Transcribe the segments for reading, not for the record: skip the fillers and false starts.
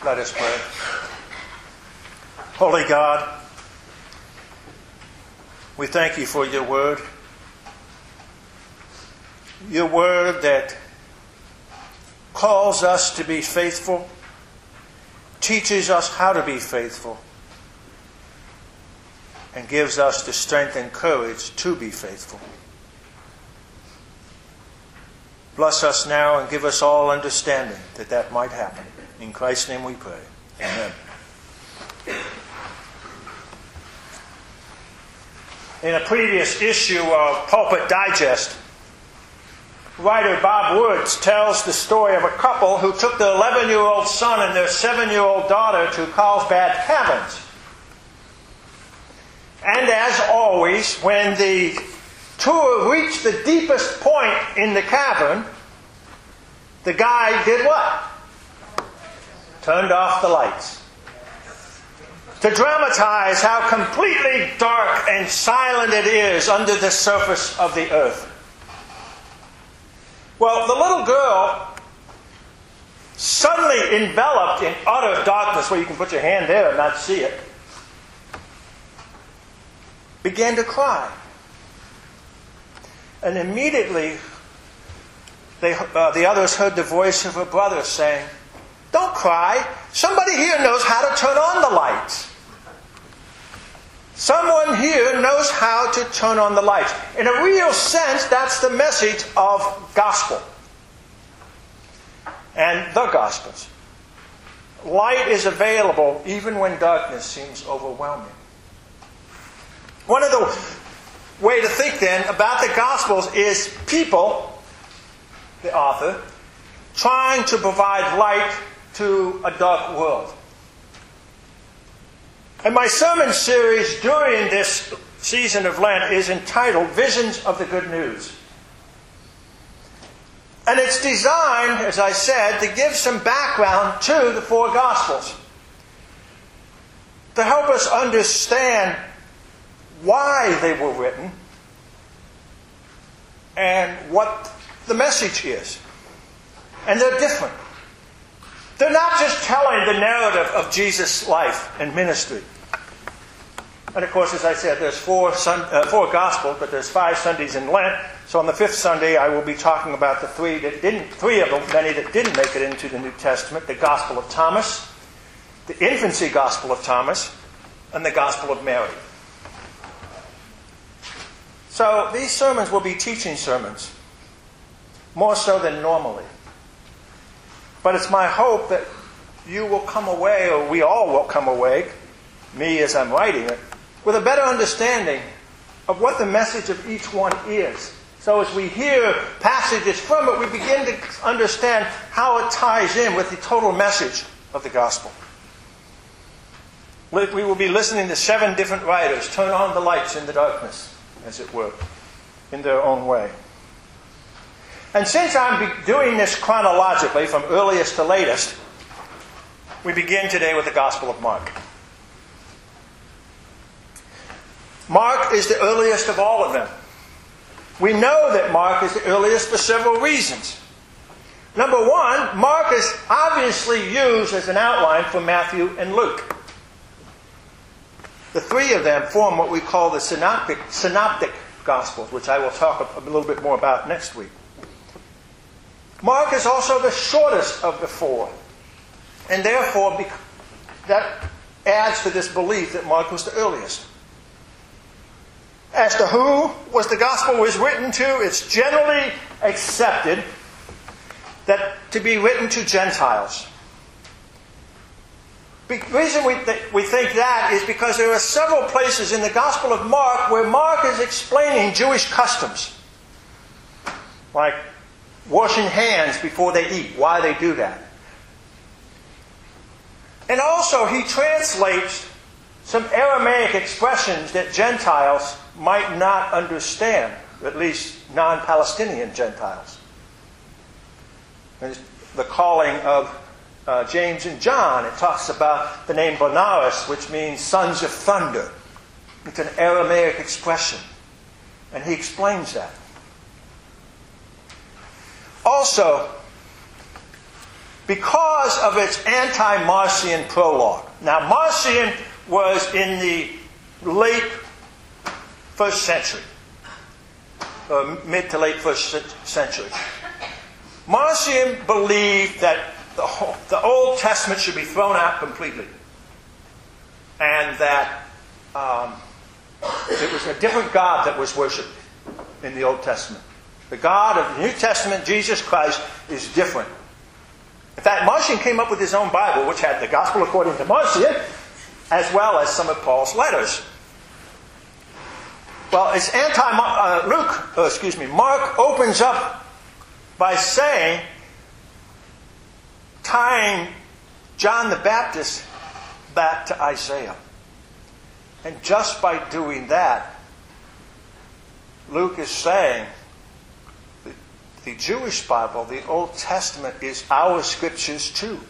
Let us pray. Holy God, we thank you for your word. Your word that calls us to be faithful, teaches us how to be faithful, and gives us the strength and courage to be faithful. Bless us now and give us all understanding that that might happen. In Christ's name we pray. Amen. In a previous issue of Pulpit Digest, writer Bob Woods tells the story of a couple who took their 11-year-old son and their 7-year-old daughter to Carlsbad Caverns. And as always, when the tour reached the deepest point in the cavern, the guide did what? Turned off the lights. To dramatize how completely dark and silent it is under the surface of the earth. Well, the little girl, suddenly enveloped in utter darkness, where you can put your hand there and not see it, began to cry. And immediately, the others heard the voice of her brother saying, "Don't cry. Somebody here knows how to turn on the lights. Someone here knows how to turn on the lights." In a real sense, that's the message of gospel and the Gospels. Light is available even when darkness seems overwhelming. One of the way to think then about the Gospels is people, the author, trying to provide light to a dark world. And my sermon series during this season of Lent is entitled Visions of the Good News. And it's designed, as I said, to give some background to the four Gospels, to help us understand why they were written and what the message is. And they're different. They're not just telling the narrative of Jesus' life and ministry. And of course, as I said, there's four Gospels, but there's 5 Sundays in Lent. So on the 5th Sunday, I will be talking about the three of the many that didn't make it into the New Testament: the Gospel of Thomas, the infancy Gospel of Thomas, and the Gospel of Mary. So these sermons will be teaching sermons, more so than normally. But it's my hope that you will come away, or we all will come away, me as I'm writing it, with a better understanding of what the message of each one is. So as we hear passages from it, we begin to understand how it ties in with the total message of the gospel. We will be listening to 7 different writers turn on the lights in the darkness, as it were, in their own way. And since I'm doing this chronologically, from earliest to latest, we begin today with the Gospel of Mark. Mark is the earliest of all of them. We know that Mark is the earliest for several reasons. Number one, Mark is obviously used as an outline for Matthew and Luke. The 3 of them form what we call the synoptic Gospels, which I will talk a little bit more about next week. Mark is also the shortest of the 4. And therefore, that adds to this belief that Mark was the earliest. As to who the gospel was written to, it's generally accepted that to be written to Gentiles. The reason we think that is because there are several places in the Gospel of Mark where Mark is explaining Jewish customs, like washing hands before they eat, why they do that. And also he translates some Aramaic expressions that Gentiles might not understand, at least non-Palestinian Gentiles. There's the calling of James and John. It talks about the name Bonaris, which means sons of thunder. It's an Aramaic expression. And he explains that. Also, because of its anti-Marcion prologue. Now, Marcion was in the late 1st century, or mid to late 1st century. Marcion believed that the Old Testament should be thrown out completely, and that it was a different God that was worshipped in the Old Testament. The God of the New Testament, Jesus Christ, is different. In fact, Marcion came up with his own Bible, which had the Gospel according to Marcion, as well as some of Paul's letters. Well, it's Mark opens up by saying, tying John the Baptist back to Isaiah. And just by doing that, Luke is saying the Jewish Bible, the Old Testament, is our scriptures too.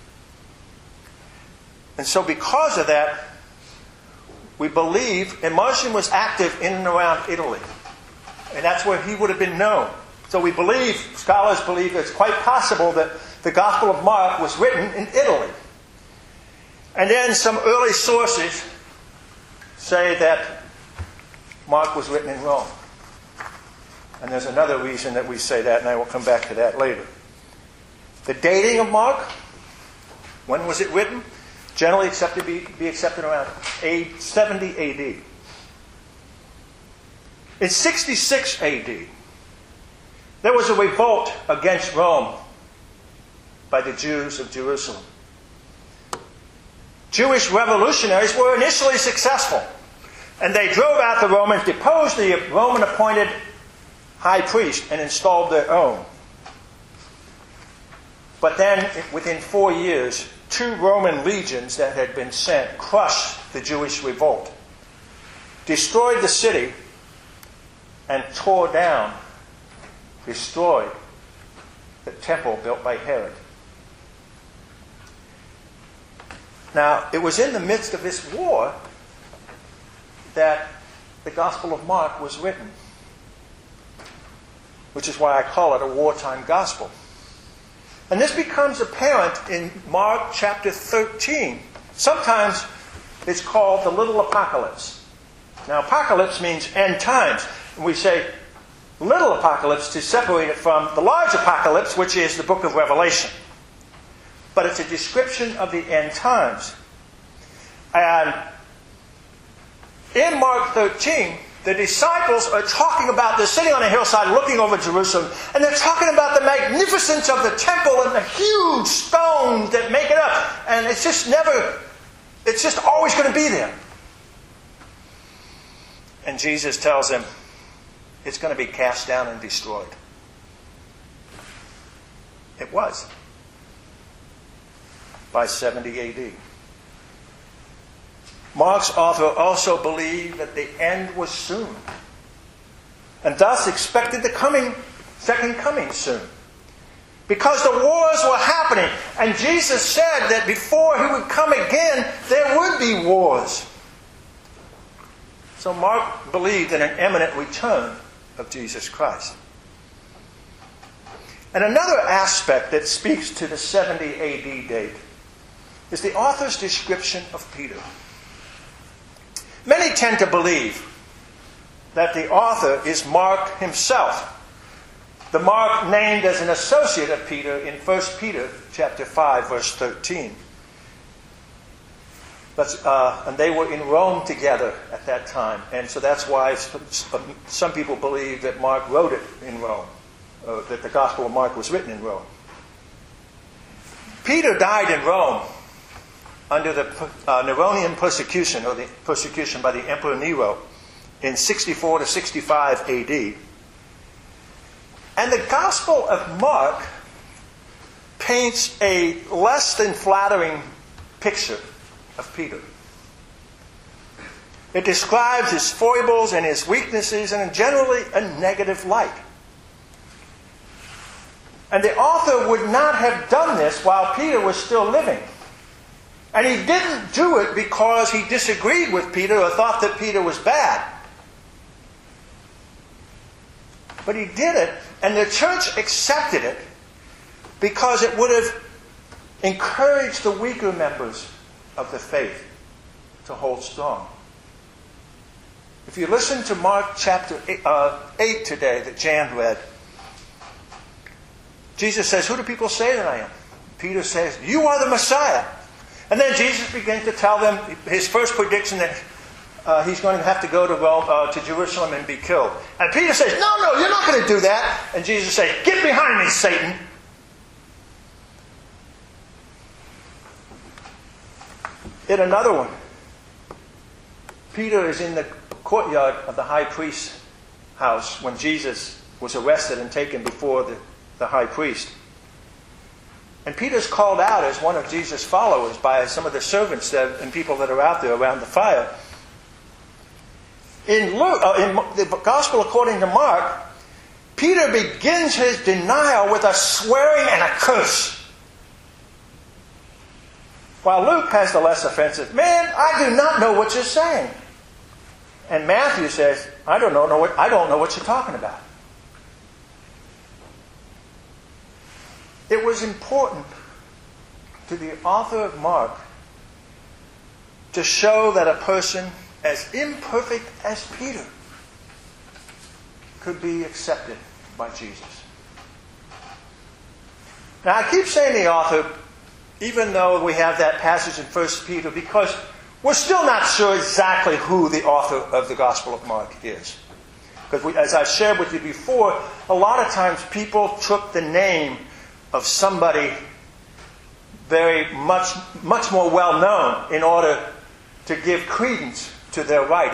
And so because of that, we believe, and Marcion was active in and around Italy. And that's where he would have been known. So we believe, scholars believe, it's quite possible that the Gospel of Mark was written in Italy. And then some early sources say that Mark was written in Rome. And there's another reason that we say that, and I will come back to that later. The dating of Mark, when was it written? Generally accepted be accepted around 70 AD. In 66 AD, there was a revolt against Rome by the Jews of Jerusalem. Jewish revolutionaries were initially successful, and they drove out the Romans, deposed the Roman-appointed high priest, and installed their own. But then, within 4 years, 2 Roman legions that had been sent crushed the Jewish revolt, destroyed the city, and destroyed the temple built by Herod. Now, it was in the midst of this war that the Gospel of Mark was written, which is why I call it a wartime gospel. And this becomes apparent in Mark chapter 13. Sometimes it's called the little apocalypse. Now, apocalypse means end times. And we say little apocalypse to separate it from the large apocalypse, which is the book of Revelation. But it's a description of the end times. And in Mark 13, the disciples are talking about, they're sitting on a hillside looking over Jerusalem, and they're talking about the magnificence of the temple and the huge stones that make it up. And it's just always going to be there. And Jesus tells them, it's going to be cast down and destroyed. It was. By 70 AD. Mark's author also believed that the end was soon, and thus expected the second coming soon. Because the wars were happening, and Jesus said that before he would come again, there would be wars. So Mark believed in an imminent return of Jesus Christ. And another aspect that speaks to the 70 AD date is the author's description of Peter. Many tend to believe that the author is Mark himself, the Mark named as an associate of Peter in 1 Peter chapter 5, verse 13. And they were in Rome together at that time, and so that's why some people believe that Mark wrote it in Rome, that the Gospel of Mark was written in Rome. Peter died in Rome under the Neronian persecution, or the persecution by the Emperor Nero, in 64 to 65 AD. And the Gospel of Mark paints a less than flattering picture of Peter. It describes his foibles and his weaknesses in generally a negative light. And the author would not have done this while Peter was still living. And he didn't do it because he disagreed with Peter or thought that Peter was bad. But he did it, and the church accepted it because it would have encourage the weaker members of the faith to hold strong. If you listen to Mark chapter 8 today that Jan read, Jesus says, "Who do people say that I am?" Peter says, "You are the Messiah." And then Jesus begins to tell them his first prediction that he's going to have to go to Jerusalem and be killed. And Peter says, No, you're not going to do that. And Jesus says, "Get behind me, Satan." In another one, Peter is in the courtyard of the high priest's house when Jesus was arrested and taken before the high priest. And Peter's called out as one of Jesus' followers by some of the servants and people that are out there around the fire. In the Gospel according to Mark, Peter begins his denial with a swearing and a curse. While Luke has the less offensive, "Man, I do not know what you're saying." And Matthew says, I don't know what you're talking about. It was important to the author of Mark to show that a person as imperfect as Peter could be accepted by Jesus. Now, I keep saying the author, even though we have that passage in 1 Peter, because we're still not sure exactly who the author of the Gospel of Mark is. Because as I've shared with you before, a lot of times people took the name of somebody very much more well known in order to give credence to their writing.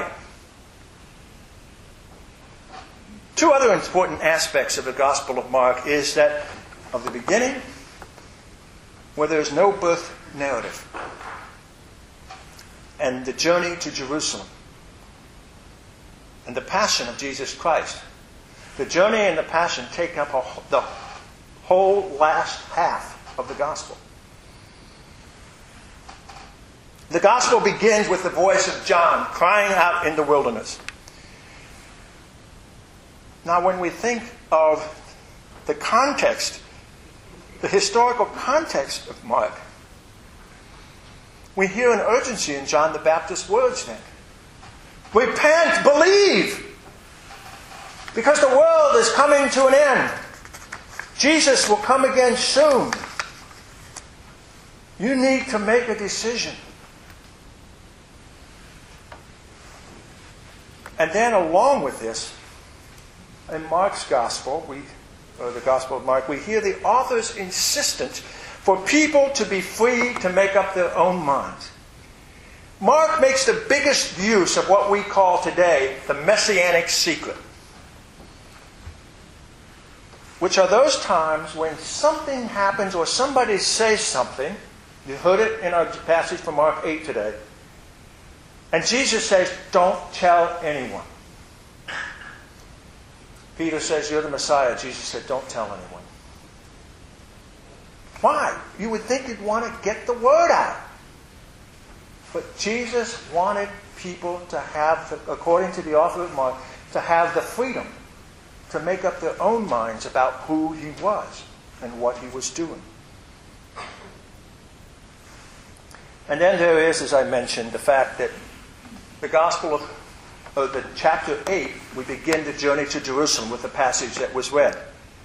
Two other important aspects of the Gospel of Mark is that of the beginning, where there is no birth narrative, and the journey to Jerusalem, and the passion of Jesus Christ. The journey and the passion take up the whole last half of the Gospel. The Gospel begins with the voice of John crying out in the wilderness. Now, when we think of the context, the historical context of Mark, we hear an urgency in John the Baptist's words then. Repent, believe, because the world is coming to an end. Jesus will come again soon. You need to make a decision. And then along with this, in Mark's Gospel, the Gospel of Mark, we hear the author's insistence for people to be free to make up their own minds. Mark makes the biggest use of what we call today the messianic secret, which are those times when something happens or somebody says something. You heard it in our passage from Mark 8 today. And Jesus says, "Don't tell anyone." Peter says, "You're the Messiah." Jesus said, "Don't tell anyone." Why? You would think you'd want to get the word out. But Jesus wanted people to have, according to the author of Mark, to have the freedom to make up their own minds about who he was and what he was doing. And then there is, as I mentioned, the fact that the Gospel of the chapter 8, we begin the journey to Jerusalem with the passage that was read.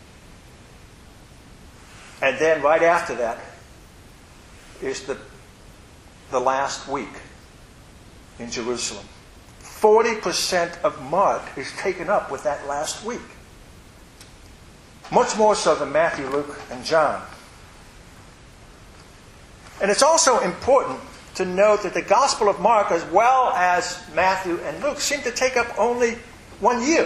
And then right after that is the last week in Jerusalem. 40% of Mark is taken up with that last week. Much more so than Matthew, Luke, and John. And it's also important to note that the Gospel of Mark, as well as Matthew and Luke, seem to take up only 1 year.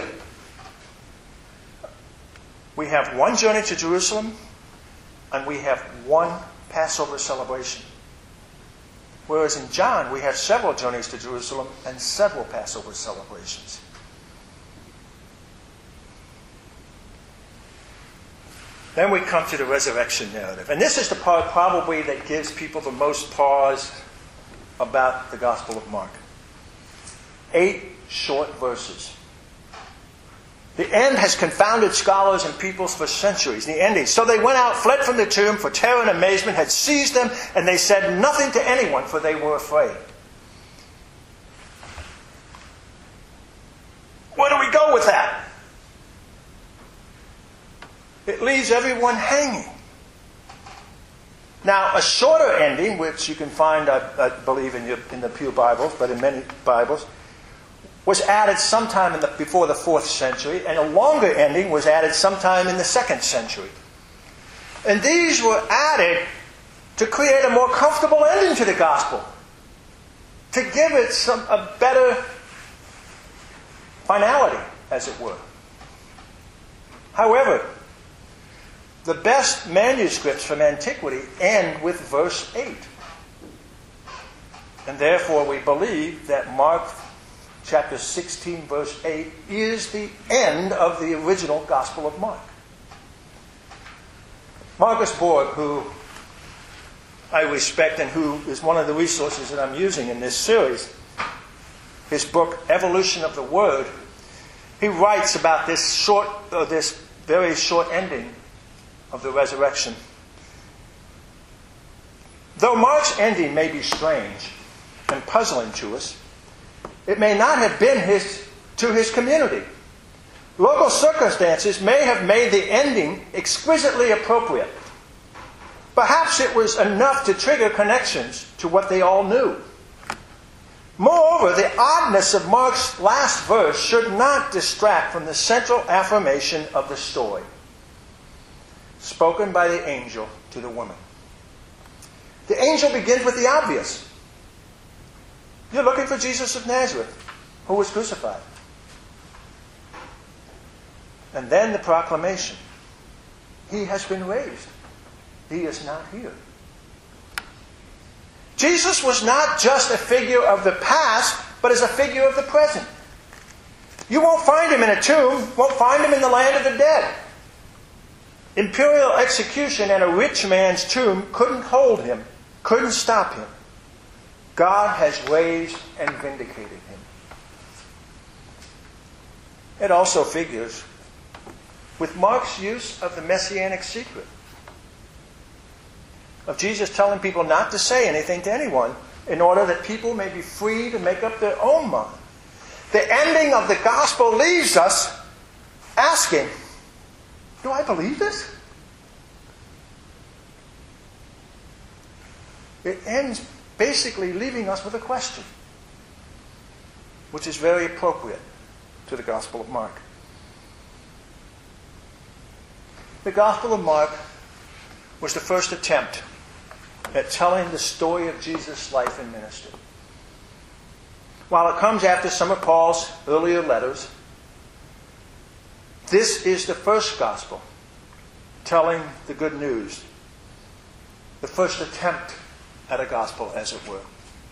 We have one journey to Jerusalem, and we have one Passover celebration. Whereas in John, we have several journeys to Jerusalem and several Passover celebrations. Then we come to the resurrection narrative. And this is the part probably that gives people the most pause about the Gospel of Mark. 8 short verses. The end has confounded scholars and peoples for centuries. The ending. So they went out, fled from the tomb, for terror and amazement had seized them, and they said nothing to anyone, for they were afraid. Where do we go with that? It leaves everyone hanging. Now, a shorter ending, which you can find, I believe, in the Pew Bibles, but in many Bibles, was added sometime before the 4th century, and a longer ending was added sometime in the 2nd century. And these were added to create a more comfortable ending to the gospel, to give it a better finality, as it were. However, the best manuscripts from antiquity end with verse 8. And therefore we believe that Mark chapter 16, verse 8, is the end of the original Gospel of Mark. Marcus Borg, who I respect and who is one of the resources that I'm using in this series, his book, Evolution of the Word, he writes about this very short ending of the resurrection. Though Mark's ending may be strange and puzzling to us, it may not have been to his community. Local circumstances may have made the ending exquisitely appropriate. Perhaps it was enough to trigger connections to what they all knew. Moreover, the oddness of Mark's last verse should not distract from the central affirmation of the story, spoken by the angel to the woman. The angel begins with the obvious. You're looking for Jesus of Nazareth, who was crucified. And then the proclamation. He has been raised. He is not here. Jesus was not just a figure of the past, but is a figure of the present. You won't find him in a tomb, won't find him in the land of the dead. Imperial execution and a rich man's tomb couldn't hold him, couldn't stop him. God has raised and vindicated him. It also figures with Mark's use of the messianic secret, of Jesus telling people not to say anything to anyone in order that people may be free to make up their own mind. The ending of the gospel leaves us asking, do I believe this? It ends basically leaving us with a question, which is very appropriate to the Gospel of Mark. The Gospel of Mark was the first attempt at telling the story of Jesus' life and ministry. While it comes after some of Paul's earlier letters, this is the first Gospel telling the good news, the first attempt at a gospel, as it were.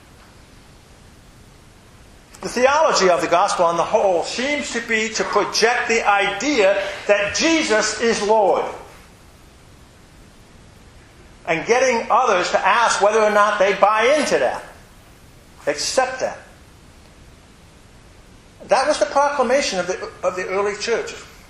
The theology of the gospel on the whole seems to be to project the idea that Jesus is Lord, and getting others to ask whether or not they buy into that, accept that. That was the proclamation of the early church.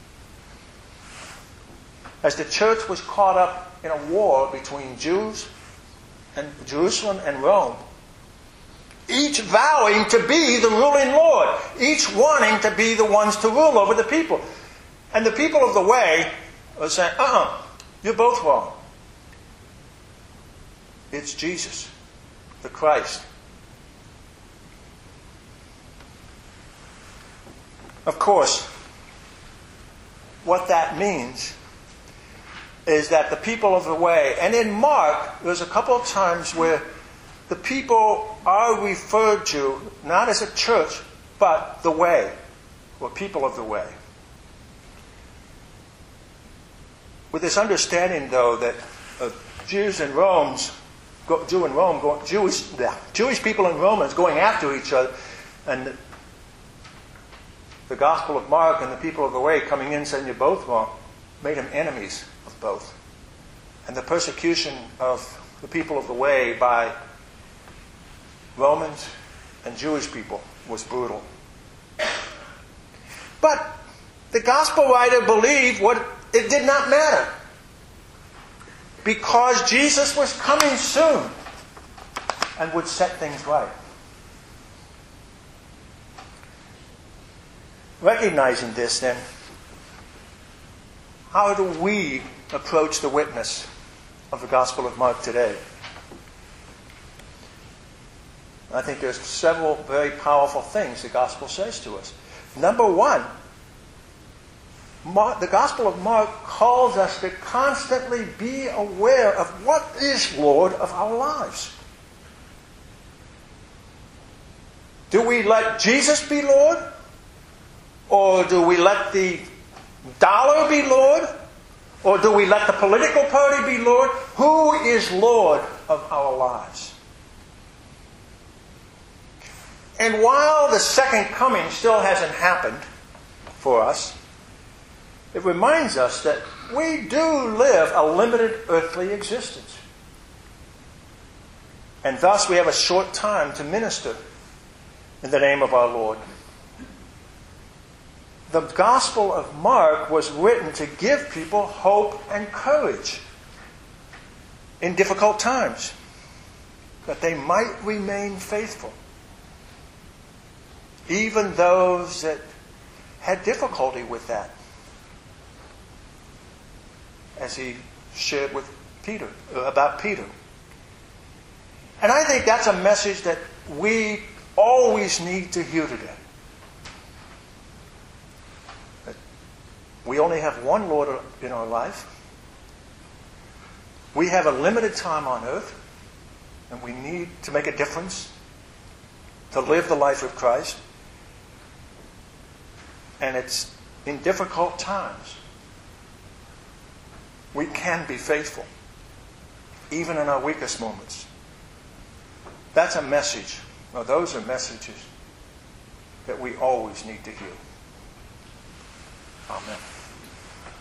As the church was caught up in a war between Jews and Jerusalem and Rome, each vowing to be the ruling Lord, each wanting to be the ones to rule over the people. And the people of the way were saying, you're both wrong. It's Jesus, the Christ. Of course, what that means is that the people of the way, and in Mark, there's a couple of times where the people are referred to not as a church, but the way, or people of the way. With this understanding, though, that Jewish people and Romans going after each other, and the Gospel of Mark and the people of the way coming in saying you're both wrong, made them enemies of both. And the persecution of the people of the way by Romans and Jewish people was brutal. But the gospel writer believed it did not matter, because Jesus was coming soon and would set things right. Recognizing this, then, how do we approach the witness of the Gospel of Mark today? I think there's several very powerful things the Gospel says to us. Number one, the Gospel of Mark calls us to constantly be aware of what is Lord of our lives. Do we let Jesus be Lord? Or do we let the dollar be Lord? Or do we let the political party be Lord? Who is Lord of our lives? And while the second coming still hasn't happened for us, it reminds us that we do live a limited earthly existence. And thus we have a short time to minister in the name of our Lord. The Gospel of Mark was written to give people hope and courage in difficult times, that they might remain faithful. Even those that had difficulty with that, as he shared with Peter, about Peter. And I think that's a message that we always need to hear today. That we only have one Lord in our life. We have a limited time on earth, and we need to make a difference, to live the life of Christ. And it's in difficult times we can be faithful, even in our weakest moments. That's a message. Well, those are messages that we always need to hear. Amen.